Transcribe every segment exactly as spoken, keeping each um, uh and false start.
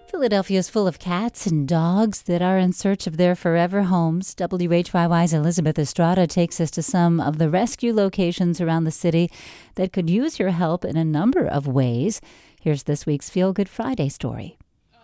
Philadelphia is full of cats and dogs that are in search of their forever homes. W H Y Y's Elizabeth Estrada takes us to some of the rescue locations around the city that could use your help in a number of ways. Here's this week's Feel Good Friday story.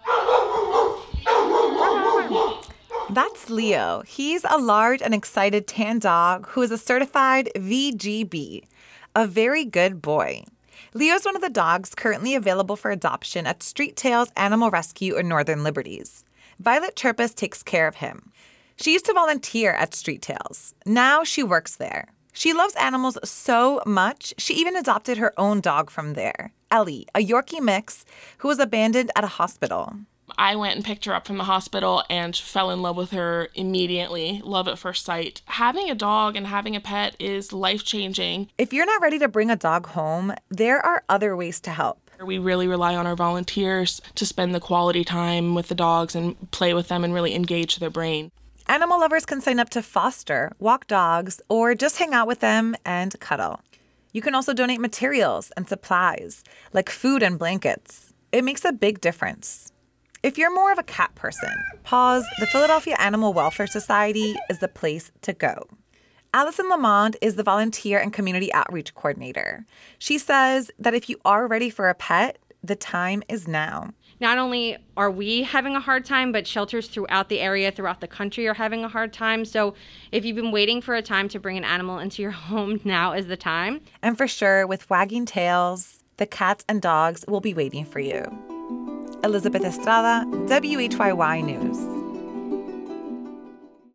That's Leo. He's a large and excited tan dog who is a certified V G B, a very good boy. Leo's one of the dogs currently available for adoption at Street Tales Animal Rescue in Northern Liberties. Violet Turpis takes care of him. She used to volunteer at Street Tales. Now she works there. She loves animals so much, she even adopted her own dog from there, Ellie, a Yorkie mix who was abandoned at a hospital. I went and picked her up from the hospital and fell in love with her immediately. Love at first sight. Having a dog and having a pet is life-changing. If you're not ready to bring a dog home, there are other ways to help. We really rely on our volunteers to spend the quality time with the dogs and play with them and really engage their brain. Animal lovers can sign up to foster, walk dogs, or just hang out with them and cuddle. You can also donate materials and supplies, like food and blankets. It makes a big difference. If you're more of a cat person, pause. The Philadelphia Animal Welfare Society is the place to go. Allison Lamond is the volunteer and community outreach coordinator. She says that if you are ready for a pet, the time is now. Not only are we having a hard time, but shelters throughout the area, throughout the country are having a hard time. So if you've been waiting for a time to bring an animal into your home, now is the time. And for sure, with wagging tails, the cats and dogs will be waiting for you. Elizabeth Estrada, W H Y Y News.